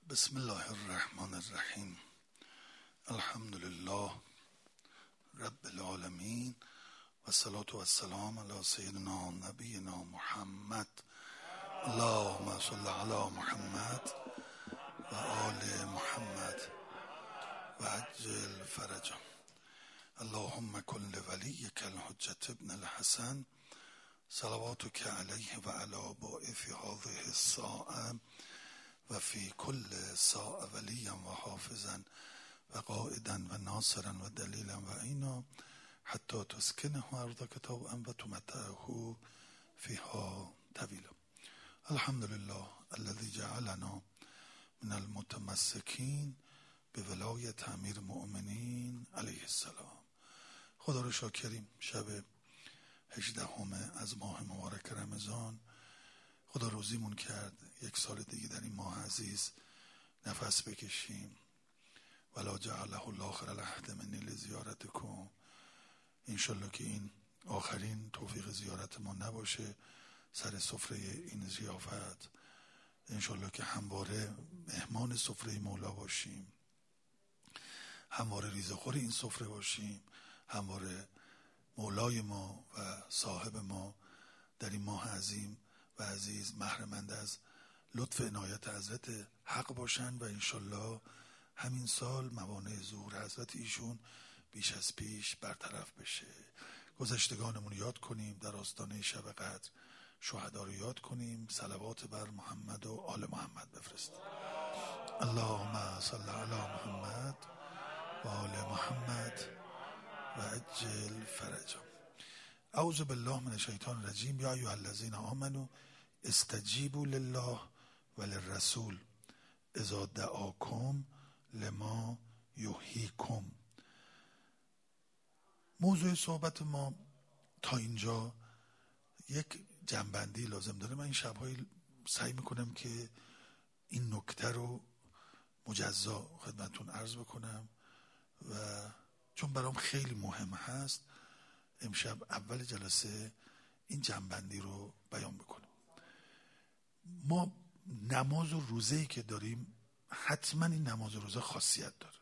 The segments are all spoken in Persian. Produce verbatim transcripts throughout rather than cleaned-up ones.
بسم الله الرحمن الرحیم. الحمد لله رب العالمین و الصلاة و السلام علی سیدنا نبینا محمد. اللهم صل علی محمد و آل محمد و عجل فرجهم. اللهم کن لولیک الحجة ابن الحسن صلواتک علیه و علی باعث هذه الساعة و فی کل ساعة ولیا و حافظا و قائدا و ناصرا و دلیلا و عینا حتی تسکنه ارضک طوعا و تمتعه فیها طویلا. الحمدلله الذی جعلنا من المتمسکین به ولایت امیر المؤمنین علیه السلام. خدا رو شاکریم. شب هجدهم از ماه مبارک رمضان خدا روزیمون کرد یک سال دیگه در این ماه عزیز نفس بکشیم. ولا جعله الله آخر العهد منی لزیارتکم. انشالله که این آخرین توفیق زیارت ما نباشه سر سفره این ضیافت. انشالله که همواره مهمان سفره مولا باشیم، همواره ریزخور این سفره باشیم، همواره مولای ما و صاحب ما در این ماه عظیم و عزیز محرمند از لطف عنایت حضرت حق باشن و انشالله همین سال موانع ظهور حضرت ایشون بیش از پیش برطرف بشه. گذشتگانمون یاد کنیم، در آستانه شب قدر شهدا رو یاد کنیم، صلوات بر محمد و آل محمد بفرستیم. اللهم صل علی محمد و آل محمد و عجل فرجهم. اعوذ بالله من الشیطان الرجیم. یا ایها الذین آمنوا استجیبوا لله و للرسول اذا دعاکم لما یحییکم. موضوع صحبت ما تا اینجا یک جنبندی لازم داره. من این شب‌های سعی میکنم که این نکته رو مجزا خدمتون عرض بکنم و چون برام خیلی مهم هست امشب اول جلسه این جنبندی رو بیان بکنم. ما نماز و روزه‌ای که داریم حتما این نماز و روزه خاصیت داره.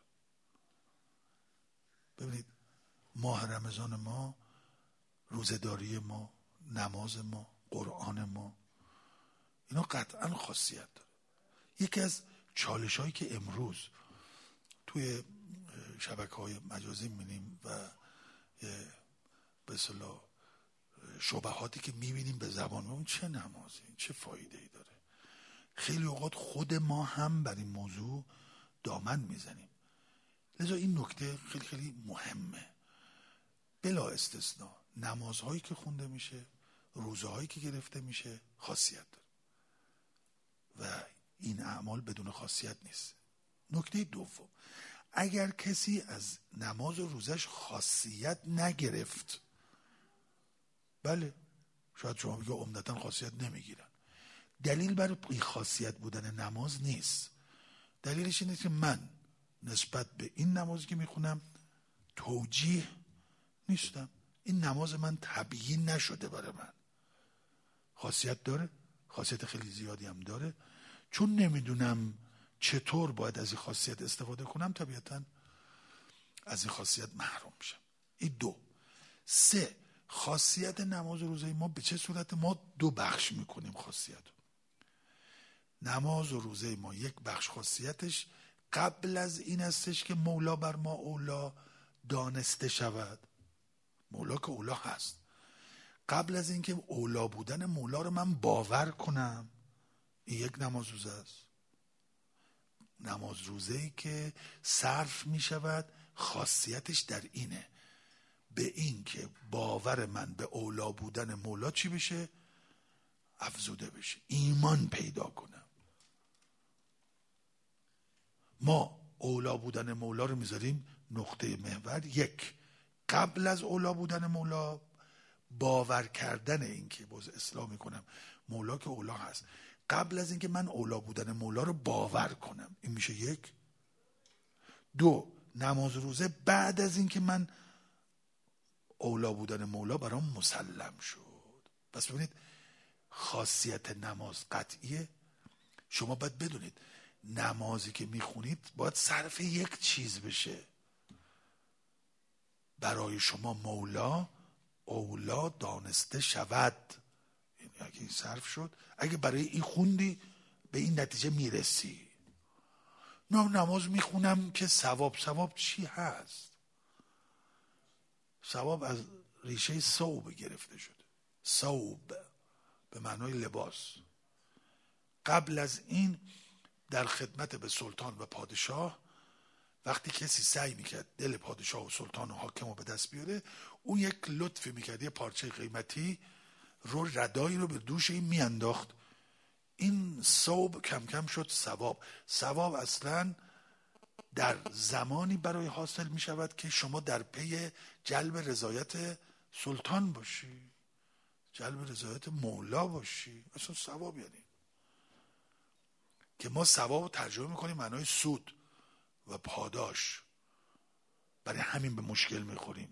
ببینید ماه رمضان ما، روزه‌داری ما، نماز ما، قرآن ما، اینا قطعا خاصیت داره. یکی از چالش هایی که امروز توی شبکه های مجازی می‌بینیم و به اصطلاح شبهاتی که می‌بینیم به زبان اون چه نمازی، چه فایده‌ای داره، خیلی اوقات خود ما هم بر این موضوع دامن میزنیم. لذا این نکته خیلی خیلی مهمه. بلا استثناء نمازهایی که خونده میشه، روزهایی که گرفته میشه خاصیت داره و این اعمال بدون خاصیت نیست. نکته دوم، اگر کسی از نماز و روزش خاصیت نگرفت، بله شاید شما بگید عمدتاً خاصیت نمیگیرن، دلیل بر این خاصیت بودن نماز نیست. دلیلش اینه که من نسبت به این نمازی که میخونم توجیه نیستم. این نماز من تبیین نشده برای من. خاصیت داره، خاصیت خیلی زیادی هم داره. چون نمیدونم چطور باید از این خاصیت استفاده کنم طبیعتاً از این خاصیت محروم میشم. این دو. سه، خاصیت نماز و روزه ما به چه صورت؟ ما دو بخش میکنیم خاصیت. نماز و روزه ما یک بخش خاصیتش قبل از این استش که مولا بر ما اولا دانسته شود. مولا که اولا هست. قبل از این که اولا بودن مولا رو من باور کنم، این یک نماز روزه است. نماز روزه‌ای که صرف می شود خاصیتش در اینه، به این که باور من به اولا بودن مولا چی بشه؟ افزوده بشه، ایمان پیدا کنم. ما اولا بودن مولا رو میذاریم نقطه محور. یک، قبل از اولا بودن مولا باور کردن این که باز اصلاح میکنم مولا که اولا هست، قبل از اینکه من اولا بودن مولا رو باور کنم، این میشه یک. دو، نماز روزه بعد از اینکه من اولا بودن مولا برام مسلم شد. پس ببینید خاصیت نماز قطعیه. شما باید بدونید نمازی که میخونید باید صرف یک چیز بشه. برای شما مولا اولا دانسته شود. این اگه این صرف شد، اگه برای این خوندی به این نتیجه میرسی. نه نماز میخونم که ثواب. ثواب چی هست؟ ثواب از ریشه ثوب گرفته شده. ثوب به معنای لباس. قبل از این در خدمت به سلطان و پادشاه، وقتی کسی سعی میکرد دل پادشاه و سلطان و حاکم رو به دست بیاره، اون یک لطفی میکرد، یه پارچه قیمتی رو ردایی رو به دوش این میانداخت. این ثوب کم کم شد ثواب. ثواب اصلا در زمانی برای حاصل میشود که شما در پی جلب رضایت سلطان باشی، جلب رضایت مولا باشی. اصلا ثواب یعنی که ما ثواب رو ترجمه میکنیم معنای سود و پاداش. برای همین به مشکل میخوریم.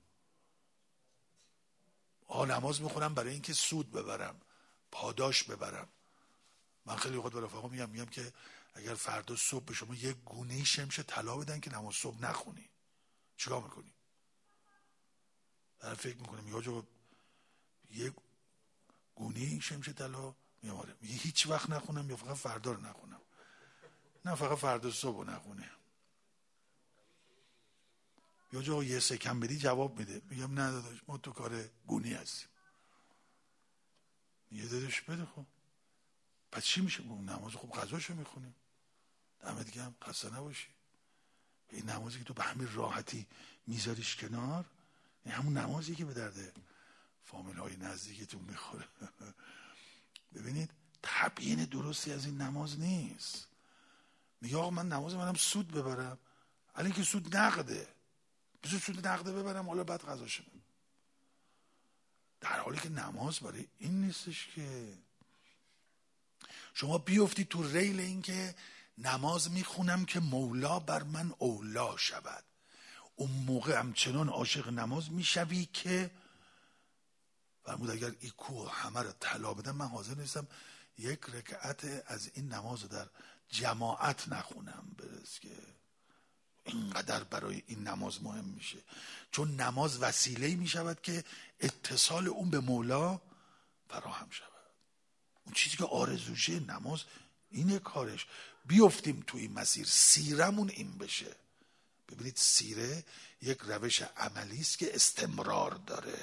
آ نماز میخونم برای اینکه سود ببرم، پاداش ببرم. من خیلی وقت به رفقا میگم میگم که اگر فردا صبح به شما یک گونه شمش طلا بدن که نماز صبح نخونی، چیکار میکنی؟ در فکر میکنم یا جو یک گونه شمش طلا میاره، میگه هیچ وقت نخونم یا فقط فردا رو نخونم؟ نه فقط فردا صبح رو نخونه. یا جو یه سکم بدی جواب میده، میگم نه داداش ما تو کار گونی هستیم. یه داداش بده. خب پس چی میشه؟ نماز خوب غذاشو میخونیم. دمت گرم، خسته نباشی. این نمازی که تو به همین راحتی میذاریش کنار، این همون نمازی که به درد فامیل های نزدیکتون میخوره. ببینید تبیین درستی از این نماز نیست. میگه آقا من نماز منم سود ببرم، الان که سود نقده، بذار سود نقده ببرم حالا بعد قضاشو. در حالی که نماز برای این نیستش که شما بیفتی تو ریل این که نماز میخونم که مولا بر من اولا شود. اون موقع همچنان عاشق نماز میشوی که فرمود اگر این کوه همه رو طلا بدم من حاضر نیستم یک رکعت از این نماز در جماعت نخونم. برس که اینقدر برای این نماز مهم میشه، چون نماز وسیله‌ای میشود که اتصال اون به مولا فراهم شود. اون چیزی که آرزوشه نماز اینه کارش. بیفتیم توی این مسیر، سیرمون این بشه. ببینید سیره یک روش عملی است که استمرار داره.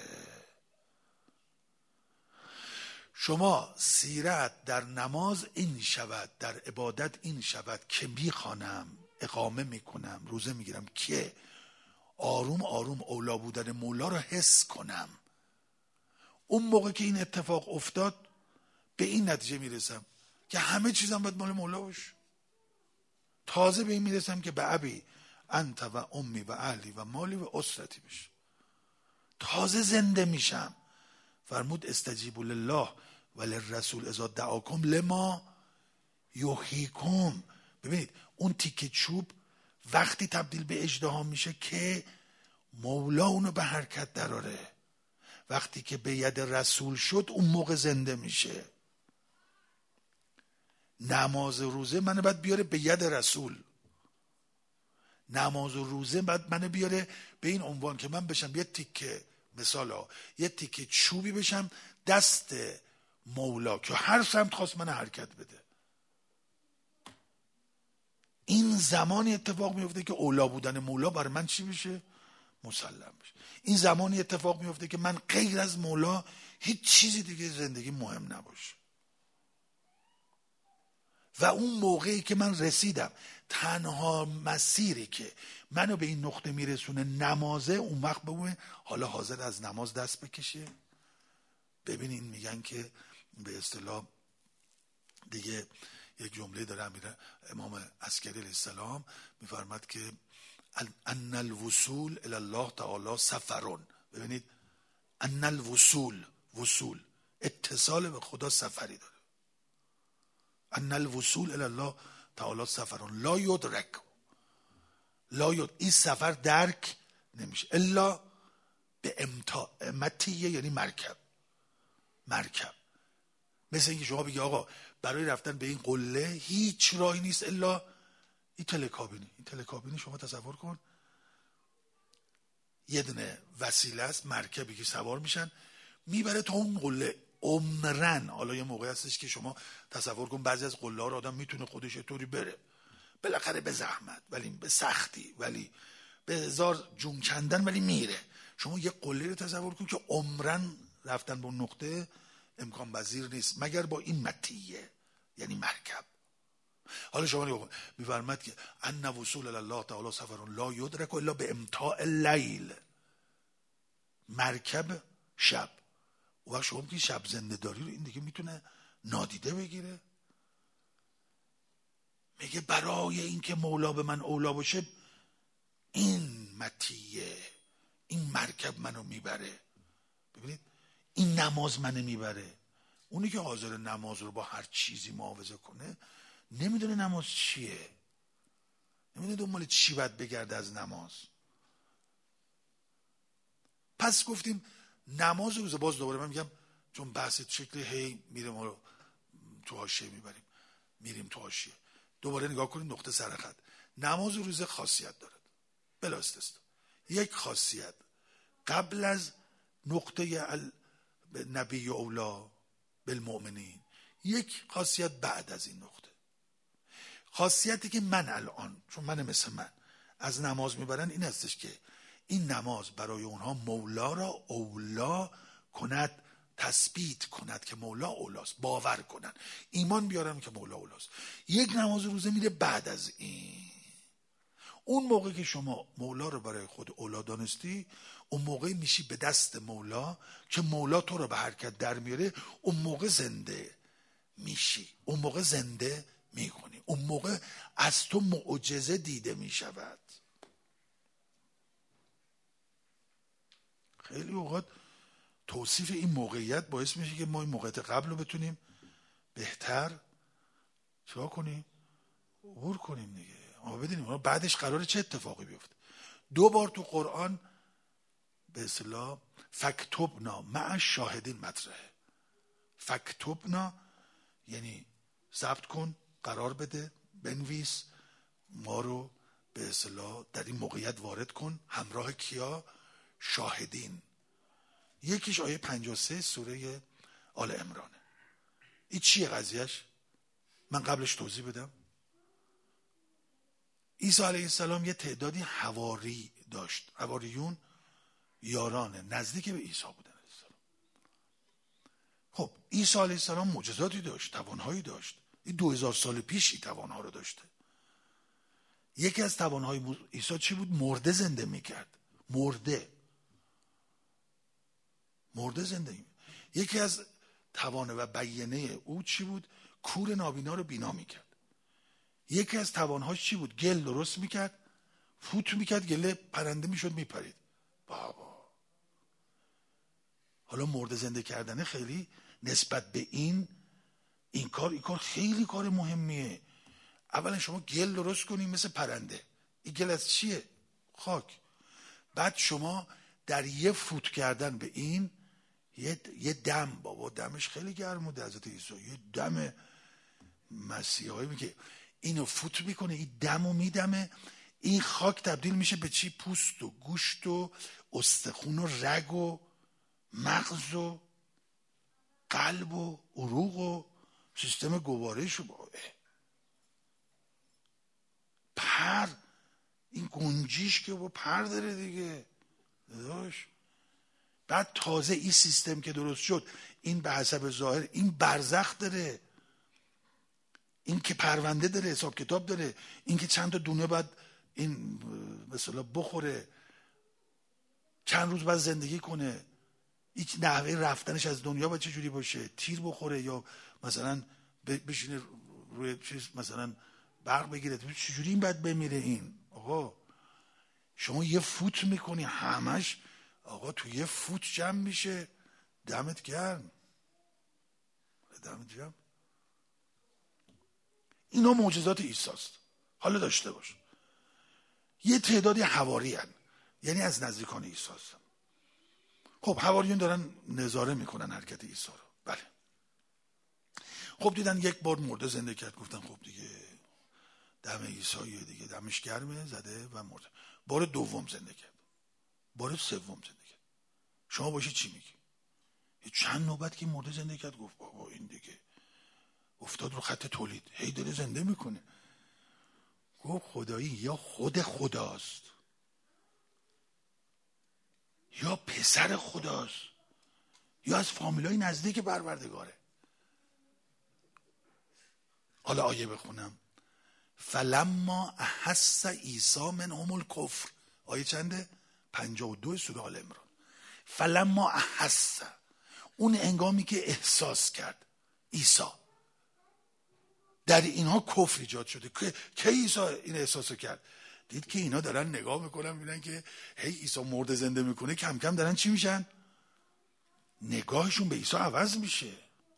شما سیرت در نماز این شود، در عبادت این شود که میخوانم، اقامه میکنم، روزه میگیرم که آروم آروم اولا بودن مولا رو حس کنم. اون موقع که این اتفاق افتاد به این نتیجه میرسم که همه چیزم باید مال مولا باشه. تازه به این میرسم که به ابی انت و امی و اهلی و مالی و اسرتی بشه. تازه زنده میشم. فرمود استجیبوا لله و للرسول اذا دعاکم لما یحییکم. ببینید اون تیکه چوب وقتی تبدیل به اژدها میشه که مولا اونو به حرکت دراره. وقتی که به ید رسول شد اون موقع زنده میشه. نماز و روزه منو باید بیاره به ید رسول. نماز و روزه باید منو بیاره به این عنوان که من بشم یه تیکه، مثلا یه تیکه چوبی بشم دست مولا که هر سمت خواست من حرکت بده. این زمانی اتفاق میفته که اولا بودن مولا بر من چی بشه؟ مسلم بشه. این زمانی اتفاق میفته که من غیر از مولا هیچ چیزی دیگه زندگی مهم نباشه. و اون موقعی که من رسیدم تنها مسیری که منو به این نقطه میرسونه نمازه، اون وقت بگویم حالا حاضر از نماز دست بکشه. ببینین میگن که به اصطلاح دیگه یک جمله داره امیر امام عسکری علیه السلام میفرماد که ان الوصول الی الله تعالی سفرون. ببینید ان الوصول، وصول اتصال به خدا سفری داره. ان الوصول الی الله تعالی سفرون لا یدرک، لا ید این سفر درک نمیشه الا به امتا امتیه، یعنی مرکب. مرکب مثل اینکه شما بگی آقا برای رفتن به این قله هیچ راهی نیست الا این تلکابینی. این تلکابینی شما تصور کن یه دونه وسیله است، مرکبی که سوار میشن میبره تا اون قله عمرن. حالا یه موقع هستش که شما تصور کن بعضی از قله ها رو آدم میتونه خودش طوری بره، بالاخره به زحمت ولی به سختی ولی به هزار جون کندن ولی میره. شما یه قله رو تصور کن که عمرن رفتن به اون نقطه امکان پذیر نیست مگر با این متیه، یعنی مرکب. حالا شما میفرماد که ان وصول الله تعالی سفر لا یدرک الا به امتاع اللیل، مرکب شب. و وقت شما که شب زنده داری رو این دیگه میتونه نادیده بگیره. میگه برای اینکه مولا به من اولا باشه این متیه، این مرکب منو میبره. ببینید این نماز منو میبره. اونی که حاضر نماز رو با هر چیزی معاوضه کنه نمیدونه نماز چیه، نمیدونه دنبال چی باید بگرده از نماز. پس گفتیم نماز روزه، باز دوباره من میگم چون بحث شکل هی میره ما رو تو حاشیه میبریم، میریم تو حاشیه. دوباره نگاه کنید نقطه سرخط. نماز روزه خاصیت دارد بلا استثنا. یک خاصیت قبل از نقطه نبی اولا بالمؤمنین، یک خاصیت بعد از این نقطه. خاصیتی که من الان چون من مثل من از نماز میبرن این هستش که این نماز برای اونها مولا را اولا کند، تثبیت کند که مولا اولاست، باور کنن، ایمان بیارن که مولا اولاست. یک نماز روزه میره بعد از این. اون موقع که شما مولا رو برای خود اولا دانستی، اون موقع میشی به دست مولا که مولا تو رو به حرکت در میاره. اون موقع زنده میشی، اون موقع زنده میکنی، اون موقع از تو معجزه دیده میشود. خیلی اوقات توصیف این موقعیت باعث میشه که ما این موقعیت قبل رو بتونیم بهتر چرا کنیم؟ عبور کنیم دیگه. ما بدونیم بعدش قراره چه اتفاقی بیفته. دو بار تو قرآن به اصطلاح فکتبنا مع شاهدین مطرحه. فکتبنا یعنی ثبت کن، قرار بده، بنویس، ما رو به اصطلاح در این موقعیت وارد کن. همراه کیا؟ شاهدین. یکیش آیه پنجاه و سه سوره آل عمرانه. این چیه قضیهش؟ من قبلش توضیح بدم. عیسی علیه السلام یه تعدادی حواری داشت. حواریون یاران نزدیک به عیسی بودن. خب عیسی علیه السلام معجزاتی داشت، توانهایی داشت. این دو هزار سال پیش این توانها رو داشته. یکی از توانهای عیسی چی بود؟ مرده زنده میکرد. مرده مرده زنده می. یکی از توانه و بیانه او چی بود؟ کور نابینا رو بینا میکرد. یکی از توانهاش چی بود؟ گل درست میکرد، فوت میکرد، گله پرنده میشد میپرید. بابا حالا مرده زنده کردنه خیلی نسبت به این این کار این کار خیلی کار مهمیه. اولا شما گل درست کنی مثل پرنده. این گل از چیه؟ خاک. بعد شما در یه فوت کردن به این یه, یه دم، بابا دمش خیلی گرم بوده حضرت عیسی، یه دم مسیحایی میگه اینو فوت میکنه، این دمو میدمه، این خاک تبدیل میشه به چی؟ پوست و گوشت و استخون و رگ و مغز و قلب و عروق و سیستم گوارش و پر. این گنجیش که با پر داره دیگه داشت. بعد تازه این سیستم که درست شد، این به حسب ظاهر این برزخ داره، این که پرونده داره، حساب کتاب داره، این که چند تا دونه بعد این مثلا بخوره، چند روز بعد زندگی کنه، این نحوه رفتنش از دنیا باید چه جوری باشه، تیر بخوره یا مثلا بشینه روی چیز مثلا برق بگیره، چه جوری این بعد بمیره. این آقا شما یه فوت میکنی همش آقا تو یه فوت جمع میشه. دمت گرم، دمت گرم. اینا معجزات عیسی است. حالا داشته باش یه تعدادی حواری هن. یعنی از نزدیکان عیسی هستن. خب حواریون دارن نظاره میکنن حرکت عیسی رو. بله. خب دیدن یک بار مرده زنده کرد، گفتن خب دیگه دم عیسی دیگه دمش گرمه، زده و مرده. بار دوم زنده کرد، بار سوم زنده کرد. شما باشید چی میگی؟ چند نوبت که مرده زنده کرد، گفت بابا این دیگه افتاد رو خط تولید، هی داره زنده میکنه. گفت خدایی یا خود خداست یا پسر خداست یا از فامیلای نزدیک پروردگاره. حالا آیه بخونم. فلما احس عیسی منهم الکفر، آیه چنده؟ پنجاه و دو سوره آل عمران. فلما احس، اون انگامی که احساس کرد عیسی در اینها کفر ایجاد شده. که کی عیسی این احساسو کرد؟ دید که اینا دارن نگاه میکنن میبینن که هی عیسی مرده زنده میکنه، کم کم دارن چی میشن؟ نگاهشون به عیسی عوض میشه.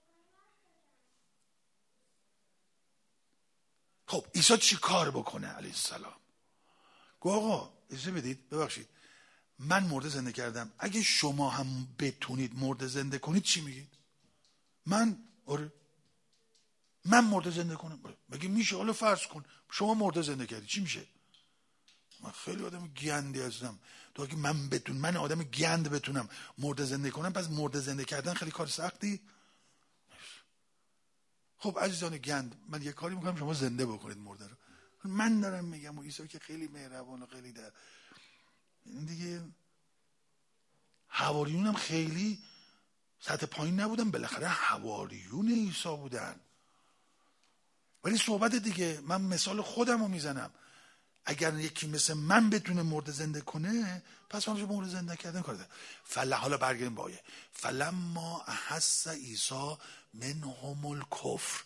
خب عیسی چی کار بکنه علیه السلام؟ گو آقا اجازه بدید، ببخشید من مرده زنده کردم، اگه شما هم بتونید مرده زنده کنید چی میگید؟ من آره من مرده زنده کنم. مگه میشه؟ حالا فرض کن شما مرده زنده کردی، چی میشه؟ من خیلی آدم گندی هستم، تو اگه من بتون من آدم گند بتونم مرده زنده کنم، پس مرده زنده کردن خیلی کار سختی؟ خب عزیزان گند، من یه کاری میکنم شما زنده بکنید مرده رو. من دارم میگم و عیسی که خیلی مهربان و خیلی در این دیگه. حواریون هم خیلی سطح پایین نبودن، بالاخره حواریون عیسی بودن. ولی صحبت دیگه، من مثال خودم رو میزنم، اگر یکی مثل من بتونه مرده زنده کنه، پس من مرده زنده کردن کار ده. فل حالا برگردیم با آیه. فلما احس عیسی منهم الکفر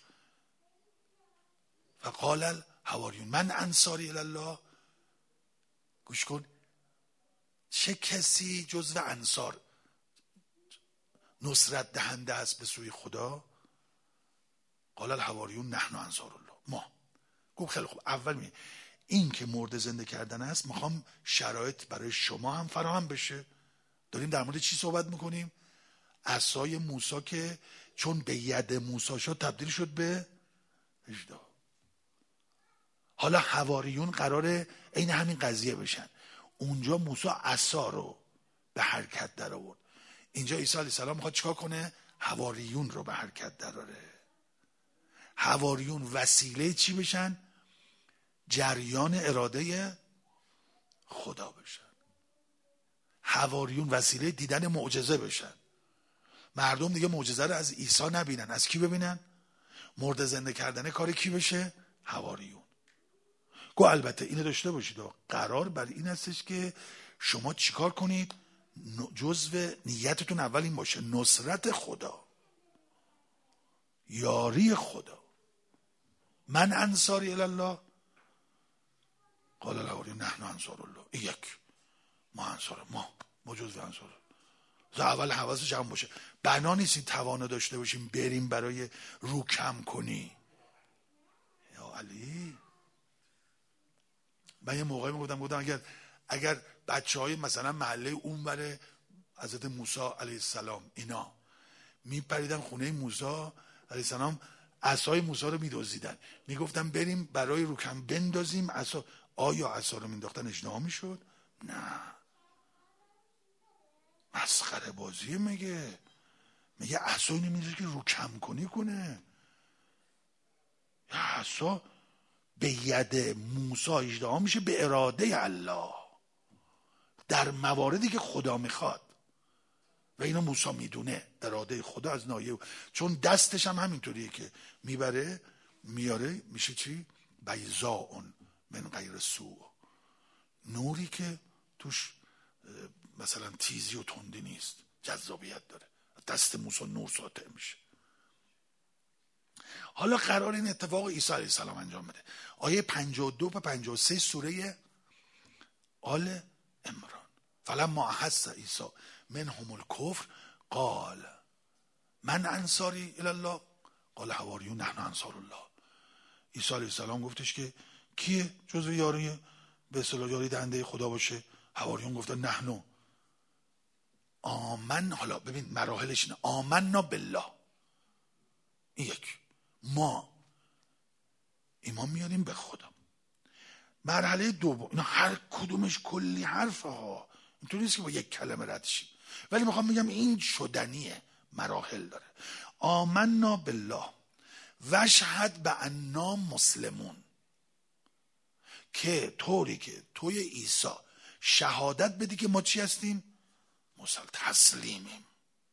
فقال الحواریون من انصاری الله. گوش کن، چه کسی جزو انصار نصرت دهنده است به سوی خدا؟ قال الحواریون نحن انصار الله، ما. گفت خیلی خوب، اول می این که مرده زنده کردن است، میخوام شرایط برای شما هم فراهم بشه. داریم در مورد چی صحبت میکنیم؟ عصای موسی که چون به ید موسی شد تبدیل شد به اژدها. حالا حواریون قراره عین همین قضیه بشن. اونجا موسی عصا رو به حرکت در آورد، اینجا عیسی علیه السلام میخواد چیکار کنه؟ حواریون رو به حرکت دراره. حواریون وسیله چی بشن؟ جریان اراده خدا بشن. حواریون وسیله دیدن معجزه بشن. مردم دیگه معجزه رو از عیسی نبینن، از کی ببینن؟ مرده زنده کردن کار کی بشه؟ حواریون. گو البته اینو داشته باشید، قرار بر این هستش که شما چیکار کنید؟ جزو نیتتون اول این باشه نصرت خدا، یاری خدا. من انصاری الله قال الحواریون نحن انصار الله. این یک، ما انصار ما ما جزو انصار. اول حواسش هم باشه، بنا نیستیم توانه داشته باشیم بریم برای رو کم کنی. یا علی، من یه موقعی میگفتم گفتم اگر اگر بچه های مثلا محله اون بره حضرت موسی علیه السلام اینا میپریدن خونه موسی علیه السلام، عصای موسی رو میدزدیدن، میگفتن بریم برای روکم بندازیم عصا. آیا عصا رو مینداختن اژدها میشد؟ نه، مسخره بازیه. میگه میگه عصا اینو میذاره که رو کم کنی کنه. یا عصا به ید موسی اژدها میشه به اراده الله در مواردی که خدا میخواد و اینو موسی میدونه اراده خدا از نایه، چون دستش هم همینطوریه که میبره میاره میشه چی؟ بیضاء من غیر سوء، نوری که توش مثلا تیزی و تندی نیست، جذابیت داره. دست موسی نور ساطع میشه. حالا قرار این اتفاق عیسی علیه السلام انجام بده. آیه پنجاه و دو تا پنجاه و سه سوره آل عمران. فلما احس عیسی منهم الکفر قال من انصاری الله قال حواریون نحن انصار الله. عیسی علیه السلام گفتش که کیه جزو یاری به اصطلاح یاری دهنده خدا باشه؟ حواریون گفتن نحن آمن. حالا ببین مراحلش اینه، آمنا بالله. این یک. ما ایمان میاریم به خدا. مرحله دوم، اینا هر کدومش کلی حرفه ها، اینطوری نیست که با یک کلمه رد شیم، ولی میخوام بگم این شدنیه، مراحل داره. آمنا بالله واشهد بأننا مسلمون، که طوری که توی عیسی شهادت بدی که ما چی هستیم؟ مسلم، تسلیمیم.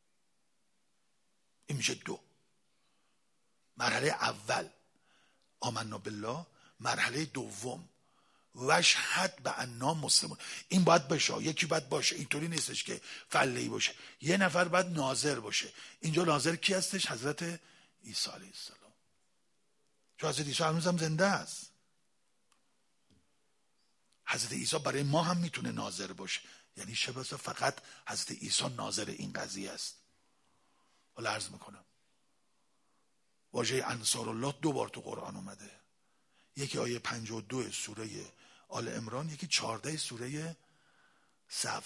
این میشه دو. مرحله اول آمنا بالله، مرحله دوم واشهد بأننا مسلمون. این باید بشه، یکی باید باشه، اینطوری نیستش که فلهی باشه. یه نفر باید ناظر باشه. اینجا ناظر کی هستش؟ حضرت عیسی علیه السلام. چون حضرت عیسی هنوز هم زنده است. حضرت عیسی برای ما هم میتونه ناظر باشه، یعنی چه بسا فقط حضرت عیسی ناظر این قضیه است. حالا عرض میکنم واژه انصار الله دو بار تو قرآن اومده، یکی آیه پنجاه و دو سوره آل عمران، یکی چهارده سوره صف.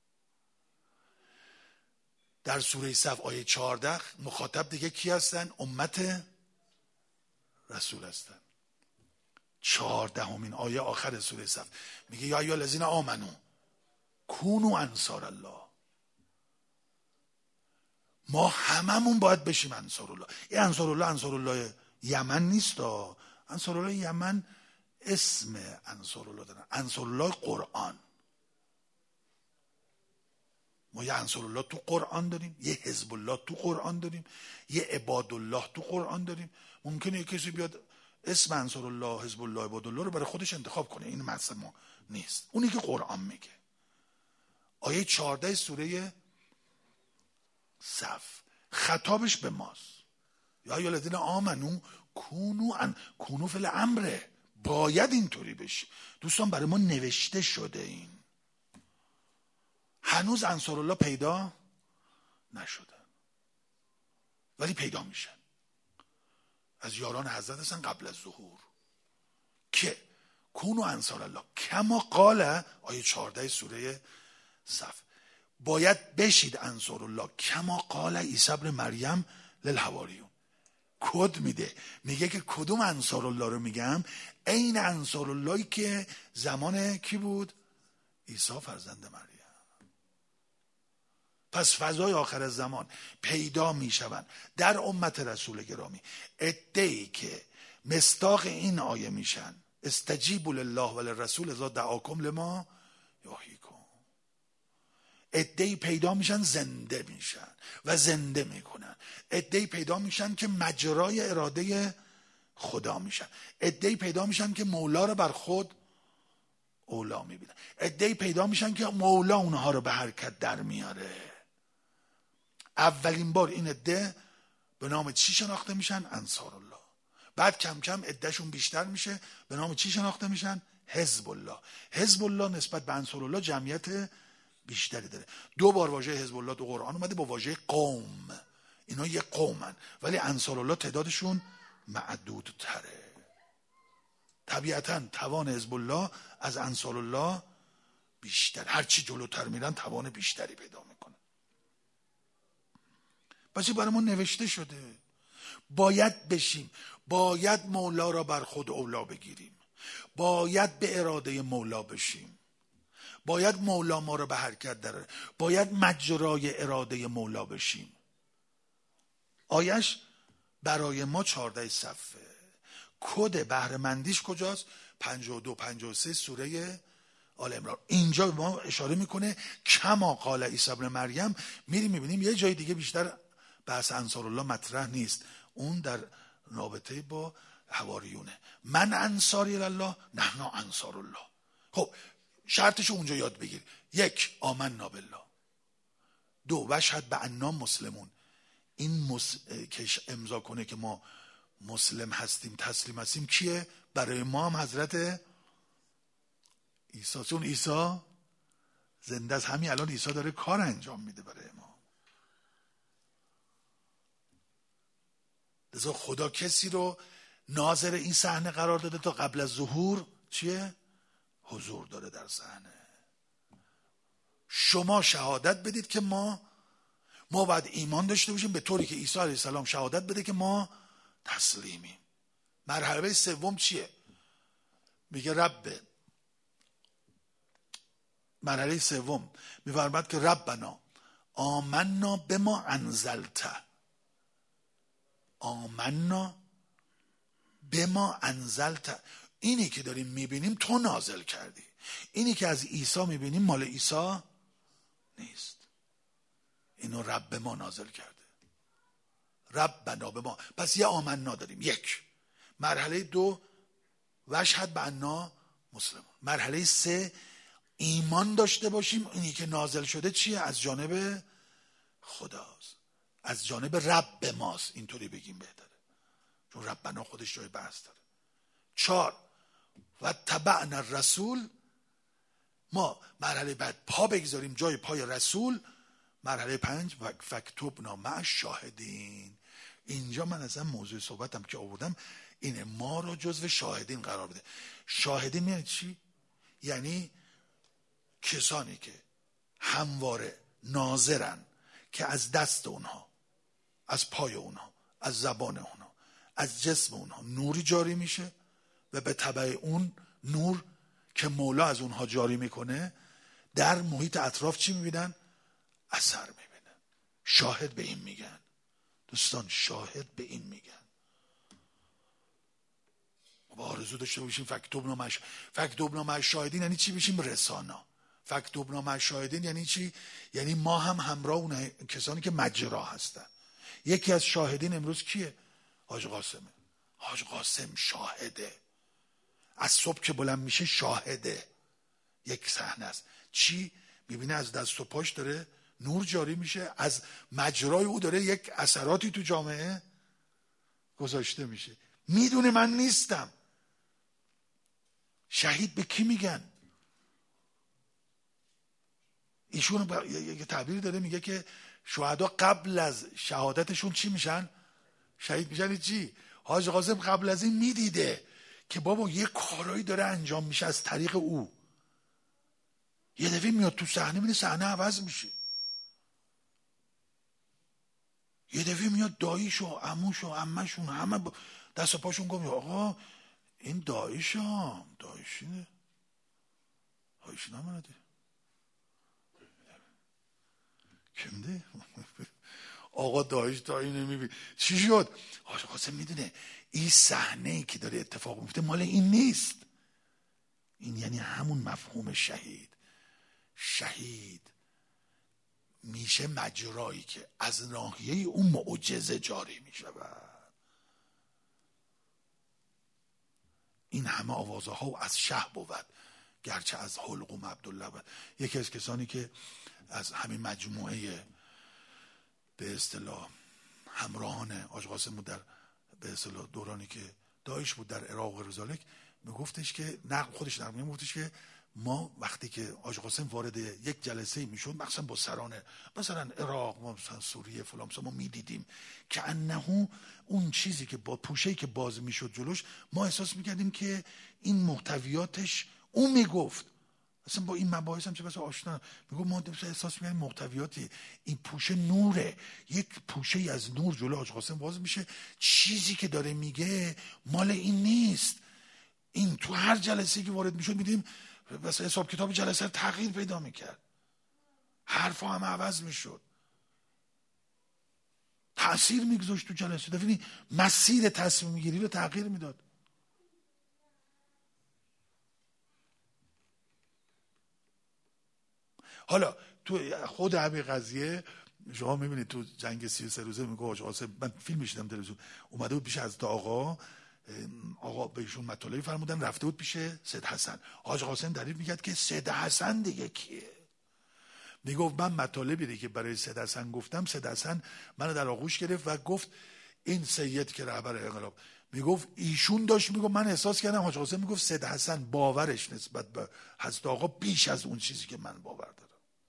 در سوره صف آیه چهارده مخاطب دیگه کی هستن؟ امت رسول هستن. چهاردهمین آیه آخر سوره صف میگه یا ایها الذین آمنو کونوا انصار الله. ما هممون باید بشیم انصار الله. این انصار الله انصار الله یمن نیست، انصار الله یمن اسم انصار الله دارن، انصار الله قرآن. ما یه انصار الله تو قرآن داریم، یه حزب الله تو قرآن داریم، یه عباد الله تو قرآن داریم. ممکنه یه کسی بیاد اسم انصار الله، حزب الله، عباد الله رو برای خودش انتخاب کنه، این مثل ما نیست، اونی که قرآن میگه. آیه چهارده سوره صف خطابش به ماست. یا ایها الذین آمنو کونوا ان کونوا فی الامر، باید اینطوری بشه. دوستان برای ما نوشته شده. این هنوز انصار الله پیدا نشدن ولی پیدا میشن. از یاران حضرت هستن قبل از ظهور که کونوا انصار الله کما قال. آیه چهارده سوره صف باید بشید انصار الله کما قال عیسی ابن مریم للحواریون. کد میده، میگه که کدوم انصار الله رو میگم؟ عین انصار اللهی که زمان کی بود؟ عیسی فرزند مریم. پس فضای آخر زمان پیدا میشوند در امت رسول گرامی عده‌ای که مصداق این آیه میشن استجیبوا لله وللرسول اذا دعاکم لما یحییکم. عده‌ای پیدا میشن زنده میشن و زنده میکنن. عده‌ای پیدا میشن که مجرای اراده خدا میشن. عده‌ای پیدا میشن که مولا رو بر خود اولا میبینن. عده‌ای پیدا میشن که مولا اونها رو به حرکت در میاره. اولین بار این عده به نام چی شناخته میشن؟ انصار الله. بعد کم کم عدهشون بیشتر میشه، به نام چی شناخته میشن؟ حزب الله. حزب الله نسبت به انصار الله جمعیت بیشتری داره. دو بار واژه حزب الله تو قرآن اومده با واژه قوم. اینا یه قومن ولی انصار الله تعدادشون معدود تره. طبیعتا توان حزب الله از انصار الله بیشتر، هرچی جلوتر میرن توان بیشتری پیدا میکنن. پس برای ما نوشته شده باید بشیم، باید مولا را بر خود اولا بگیریم، باید به اراده مولا بشیم، باید مولا ما رو به حرکت داره، باید مجرای اراده مولا بشیم. آیش برای ما چهارده صفحه. کد بهره‌مندیش کجاست؟ پنجاه و دو پنجاه و سه سوره آل عمران. اینجا به ما اشاره میکنه کما قال عیسی ابن مریم. میریم میبینیم یه جای دیگه بیشتر بحث انصار الله مطرح نیست، اون در رابطه با حواریونه. من انصاری الله نحن انصار الله. خب شرطشو اونجا یاد بگیر. یک، آمنا بالله. دو، واشهد بأننا مسلمون. این مس... کش امضا کنه که ما مسلم هستیم، تسلیم هستیم، کیه؟ برای ما هم حضرت عیسی. چون عیسی زنده است، همین الان عیسی داره کار انجام میده برای ما. لذا خدا کسی رو ناظر این صحنه قرار داده تا قبل از ظهور چیه؟ حضور داره در صحنه. شما شهادت بدید که ما ما باید ایمان داشته باشیم به طوری که عیسی علیه السلام شهادت بده که ما تسلیمیم. مرحله سوم چیه؟ میگه رب، مرحله سوم میفرماد که ربنا آمنا بما انزلت، آمنا بما انزلت، اینی که داریم میبینیم تو نازل کردی، اینی که از عیسی میبینیم مال عیسی نیست، اینو رب ما نازل کرده. ربنا به ما. پس یه آمنا داریم. یک. مرحله دو وشهد به انا مسلمون. مرحله سه ایمان داشته باشیم اینی که نازل شده چیه؟ از جانب خداست، از جانب رب ماست، اینطوری بگیم بهتره چون ربنا خودش جای بحث داره. چهار و تبعنا الرسول، ما مرحله بعد پا بگذاریم جای پای رسول. مرحله پنج و فکتبنا مع شاهدین. اینجا من اصلا موضوع صحبتم که آوردم اینه، ما رو جزو شاهدین قرار بده. شاهدین یعنی چی؟ یعنی کسانی که همواره ناظرن که از دست اونها، از پای اونها، از زبان اونها، از جسم اونها نوری جاری میشه و به تبع اون نور که مولا از اونها جاری میکنه در محیط اطراف چی میبینن؟ اثر میبینن. شاهد به این میگن دوستان، شاهد به این میگن. با آرزو داشته باشیم فکتبنا مع فکتبنا مع شاهدین یعنی چی؟ بشیم رسانا. فکتبنا مع شاهدین یعنی چی؟ یعنی ما هم همراه اون کسانی که مجرا هستن. یکی از شاهدین امروز کیه؟ حاج قاسمه. حاج قاسم شاهده، از صبح که بلند میشه شاهده. یک صحنه است، چی؟ میبینه از دست و پاش داره نور جاری میشه، از مجرای او داره یک اثراتی تو جامعه گذاشته میشه. میدونه من نیستم. شهید به کی میگن؟ ایشون یه تعبیری داره میگه که شهدا قبل از شهادتشون چی میشن؟ شهید میشن. چی؟ حاج قاسم قبل از این میدیده که بابا یه کارایی داره انجام میشه از طریق او. یه دفعه میاد تو صحنه، میبینه صحنه عوض میشه. یه دفعه میاد داییش و عموش و عمهشون همه دست و پاشون گم. آقا این داییش هم داییشینه، داییش نمانده کمده آقا داییش دایی نمیبین. چی شد؟ حاج قاسم میدونه این صحنه‌ای که داره اتفاق میفته مال این نیست. این یعنی همون مفهوم شهید. شهید میشه مجرایی که از ناحیه اون معجزه جاری میشه. و این همه آوازه ها از شه بود گرچه از حلقوم عبدالله بود. یکی از کسانی که از همین مجموعه به اصطلاح همراهان حاج قاسم بود در به اصطلاح دورانی که داعش بود در عراق و غیرذالک، میگفتش که نقل خودش نقل میگفتش که ما وقتی که حاج قاسم وارد یک جلسه میشد مثلا با سران مثلا عراق مثلا سوریه فلان ما میدیدیم که انه اون چیزی که با پوشه‌ای که باز میشد جلوش ما احساس میکردیم که این محتویاتش اون میگفت اصلا با این مباحث هم چه بسا آشنا میگفت ما احساس میکردیم محتویاتی این پوشه نوره، یک پوشه‌ای از نور جلو حاج قاسم باز میشه، چیزی که داره میگه مال این نیست. این تو هر جلسه‌ای که وارد میشد میدیم بس حساب کتاب جلسه تغییر پیدا میکرد، حرفا هم عوض میشد، تأثیر میگذاشت تو جلسه، دفعه مسیر تصمیم گیری رو تغییر میداد. حالا تو خود همین قضیه شما میبینید تو جنگ سی و سه روزه میگه حاج قاسم، من فیلمش دیدم تلویزیون، اومده بود پیش حضرت آقا، آقا بهشون مطالبی فرمودن، رفته بود پیش سید حسن. حاج قاسم تعریف میکرد که سید حسن دیگه کیه؟ میگفت من مطالبی که برای سید حسن گفتم، سید حسن منو در آغوش گرفت و گفت این سید که رهبر انقلاب، میگفت ایشون داشت میگفت من احساس کردم حاج قاسم میگفت سید حسن باورش نسبت به حضرت آقا بیش از اون چیزی که من باور دارم.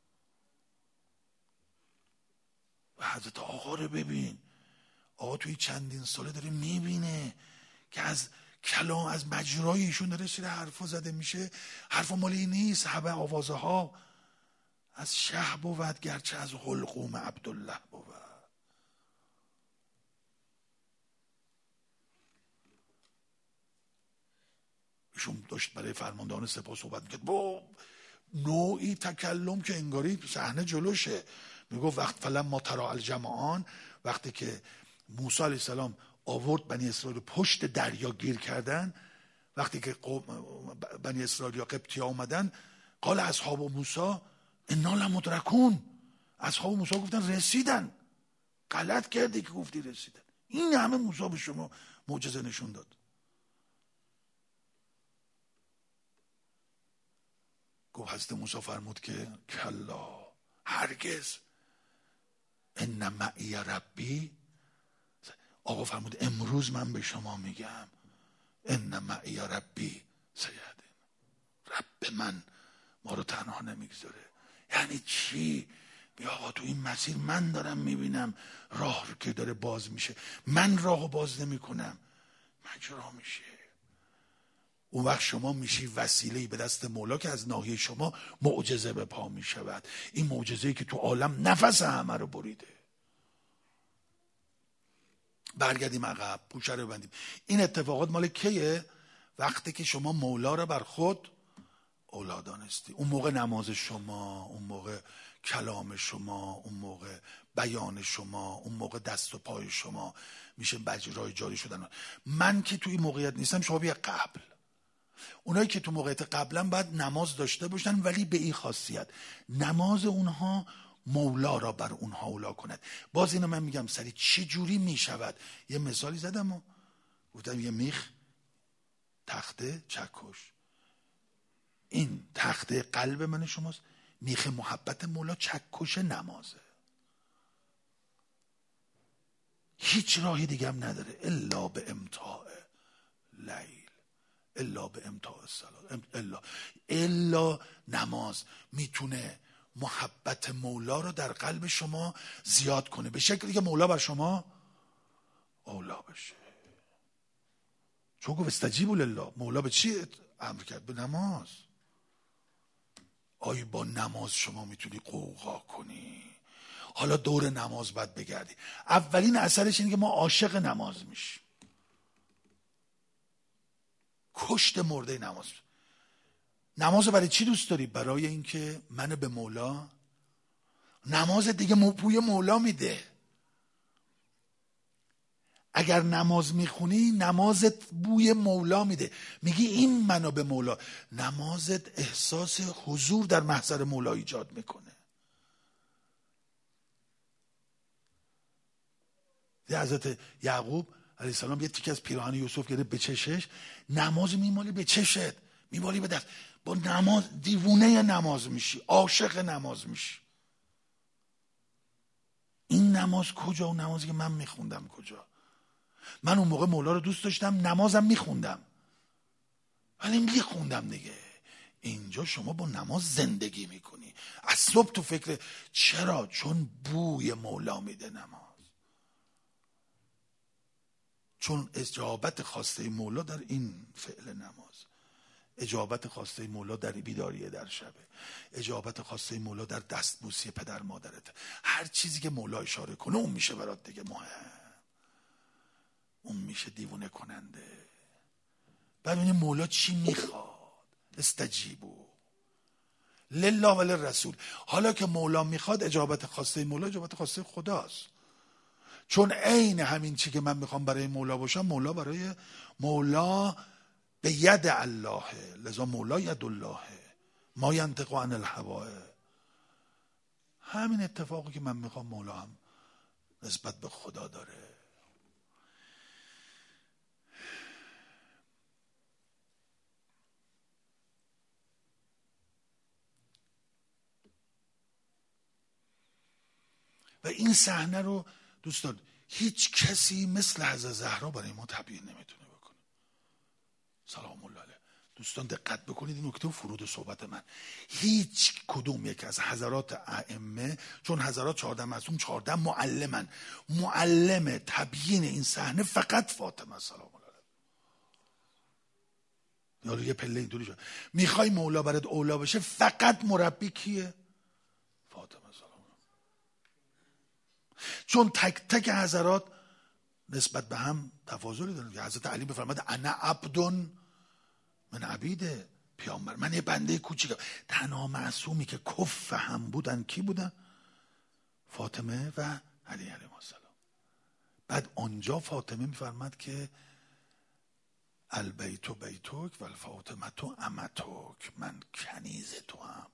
و حضرت آقا رو ببین، آقا توی چندین ساله داره میبینه که از کلام از مجرای ایشون داره سیر حرفا زده میشه، حرفا مالی نیست، همه آوازه ها از شه بود گرچه از حلقوم عبدالله بود. ایشون داشت برای فرماندهان سپاه صحبت میکرد با نوعی تکلم که انگاری صحنه جلوشه. میگفت وقت فلم ما ترا الجمعان، وقتی که موسی علیه السلام آورد بنی اسرائیل پشت دریا گیر کردن، وقتی که بنی اسرائیل یا قبطی آمدن، قال اصحاب موسی انا لمدرکون، اصحاب موسی گفتن رسیدن. غلط کردی که گفتی رسیدن، این همه موسی به شما معجزه نشون داد. گفت حضرت موسی فرمود که کلا، هرگز، ان معی ربی. آقا فرمود امروز من به شما میگم ان معی ربی سیهدین، رب من ما رو تنها نمیگذاره. یعنی چی؟ بیا آقا تو این مسیر من دارم میبینم راه رو که داره باز میشه، من راهو باز نمی کنم، مجرا میشه. اون وقت شما میشی وسیله‌ای به دست مولا که از ناحیه شما معجزه به پا میشود. این معجزه‌ای که تو عالم نفس همه رو بریده. برگردیم عقب، گوشه رو ببندیم. این اتفاقات مال کیه؟ وقتی که شما مولا رو بر خود اولا دانستی. اون موقع نماز شما، اون موقع کلام شما، اون موقع بیان شما، اون موقع دست و پای شما میشه بجرای جاری شدن. من که توی موقعیت نیستم، شما بیا قبل. اونایی که تو موقعیت قبلا باید نماز داشته باشن، ولی به این خاصیت نماز اونها مولا را بر اونها اولا کند. باز اینو من میگم سری چه جوری میشود. یه مثالی زدم و گفتم یه میخ تخته چکش، این تخته قلب من شماست، میخ محبت مولا چکش نمازه. هیچ راهی دیگه هم نداره الا به امتاع لیل، الا به امتاع الصلاه، الا الا نماز میتونه محبت مولا رو در قلب شما زیاد کنه به شکلی که مولا بر شما اولا بشه. چون گفت استجیبوا لله، مولا به چی امر کرد؟ به نماز. آیا با نماز شما میتونی قوقا کنی؟ حالا دور نماز باید بگردی. اولین اثرش اینه که ما عاشق نماز میشیم. کشت مرده نماز. نماز برای چی دوست داری؟ برای اینکه منو به مولا، نماز دیگه بوی مولا میده. اگر نماز میخونی نمازت بوی مولا میده، میگی این منو به مولا. نمازت احساس حضور در محضر مولا ایجاد میکنه. یه حضرت یعقوب علیه السلام یه تیکه از پیراهن یوسف گرفت به چشش، نماز میمالی به چشت، میمالی به دست. با نماز دیوونه نماز میشی، عاشق نماز میشی. این نماز کجا؟ و نمازی که من میخوندم کجا؟ من اون موقع مولا رو دوست داشتم، نمازم میخوندم، ولی میخوندم دیگه. اینجا شما با نماز زندگی میکنی، از صبح تو فکر. چرا؟ چون بوی مولا میده نماز، چون اجابت خواسته مولا در این فعل نماز، اجابت خواسته مولا در بیداریه در شبه، اجابت خواسته مولا در دستبوسی پدر مادرت. هر چیزی که مولا اشاره کنه اون میشه برات دیگه مهم، اون میشه دیوونه کننده. ببینید مولا چی میخواد. استجیبو لله و للرسول. حالا که مولا میخواد، اجابت خواسته مولا اجابت خواسته خداست. چون عین همین چی که من میخوام برای مولا باشم، مولا برای مولا به ید الله، لذا مولا ید الله ما ینطق عن الهوا. همین اتفاقی که من میخوام مولا هم نسبت به خدا داره. و این صحنه رو دوستان هیچ کسی مثل حضرت زهرا برای ما تعبیر نمیتونه بکنه. سلام الله علیه. دوستان دقت بکنید این نکته فرود صحبت من. هیچ کدوم یک از حضرات ائمه، چون حضرات چهارده معصوم چهارده معلمن، معلم تبیین این صحنه فقط فاطمه سلام الله علیها. یارو یه پله اینطوری شد. میخوای مولا برات اولا بشه، فقط مربی کیه؟ فاطمه سلام الله. چون تک تک حضرات نسبت به هم تفاضلی دارن. حضرت علی بفرماد انا عبد من عبید پیامبر، من یه بنده کوچیکم. تنها معصومی که کف هم بودن کی بودن؟ فاطمه و علی علیه السلام. بعد آنجا فاطمه میفرماد که البیت بیتک و الفاطمه امتک، من کنیز تو هم.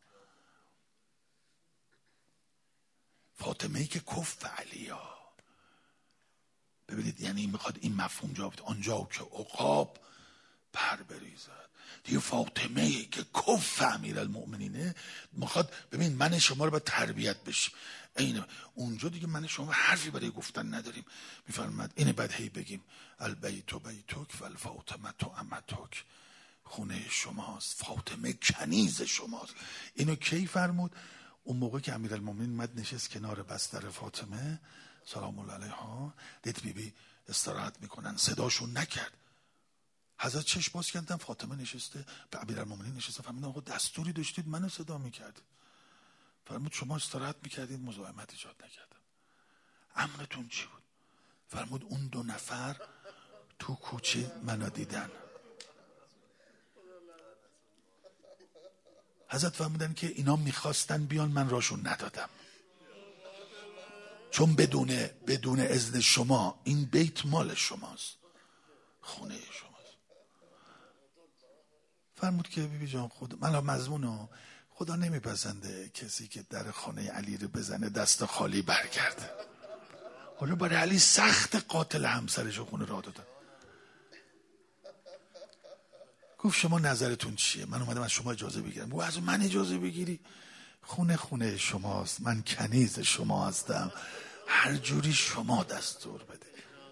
فاطمه ای که کف علیا. ببینید یعنی میخواد این مفهوم جا بده. آنجا که عقاب پر بریزد، دیگه فاطمه ای که کف امیرالمؤمنینه میخواد. ببین من شما رو باید تربیت بشیم. اینه اونجا دیگه من شما حرفی برای گفتن نداریم. میفرماد اینه بعد هی بگیم البیت بیتک و الفاطمه امتک، خونه شماست، فاطمه کنیز شماست. اینو کی فرمود؟ اون موقع که امیرالمومنین مد نشست کنار بستر فاطمه سلام الله علیها، دید بی بی استراحت میکنن، صداشون نکرد. حضرت چشم باز کردن، فاطمه نشسته، به امیرالمومنین نشسته. فرمود آقا دستوری داشتید منو صدا میکردید؟ فرمود شما استراحت میکردید، مزاحمت ایجاد نکردم. امرتون چی بود؟ فرمود اون دو نفر تو کوچه منو دیدن. حضرت فرمودن که اینا میخواستن بیان، من راشون ندادم، چون بدون بدون اذن شما این بیت مال شماست، خونه شماست. فرمود که بیبی جان خود من مضمونو خدا نمیپسنده کسی که در خانه علی رو بزنه دست خالی برگرده. حالا برای علی سخت قاتل همسرشو خونه راه دادن. گفت شما نظرتون چیه؟ من اومدم از شما اجازه بگیرم. گفت از من اجازه بگیری؟ خونه خونه شماست، من کنیز شما هستم، هر جوری شما دستور بده.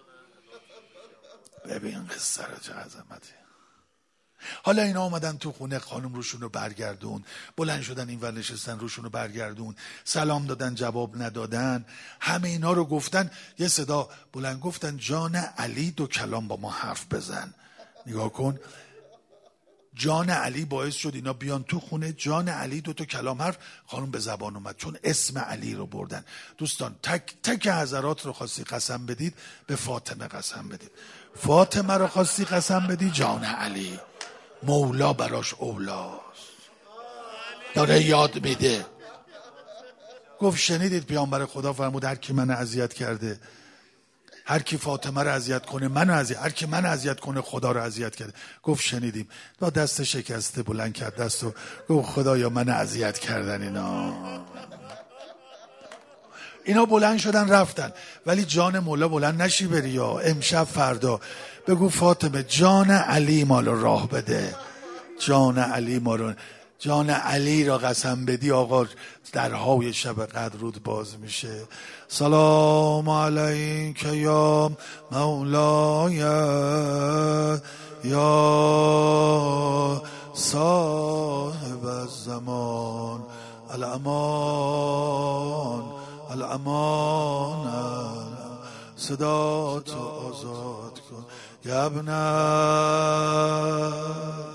ببین قصه رو چه عظمتی. حالا اینا اومدن تو خونه، خانم روشون رو برگردون، بلند شدن این ور نشستن، روشون رو برگردون، سلام دادن جواب ندادن، همه اینا رو گفتن. یه صدا بلند گفتن جان علی دو کلام با ما حرف بزن. نگاه کن، جان علی باعث شد اینا بیان تو خونه. جان علی دو تا کلام حرف، خانم به زبان اومد چون اسم علی رو بردن. دوستان تک تک حضرات رو خواستی قسم بدید به فاطمه قسم بدید. فاطمه رو خواستی قسم بدید جان علی، مولا براش اولاست. داره یاد میده. گفت شنیدید پیامبر خدا فرمود هر کی من اذیت کرده، هر کی فاطمه رو اذیت کنه منو اذیت، هر کی من اذیت کنه خدا رو اذیت کرده. گفت شنیدیم. با دست شکسته بلند کرد دستو، گفت خدایا من اذیت کردن اینا. اینا بلند شدن رفتن، ولی جان مولا بلند نشی بری یا امشب فردا بگو فاطمه جان علی مالو راه بده، جان علی مالو، جان علی را قسم بدی آقا درهای شب قدر رود باز میشه. سلام علیک یا مولای یا صاحب الزمان، الامان الامان، صدا تو آزاد کن یا ابن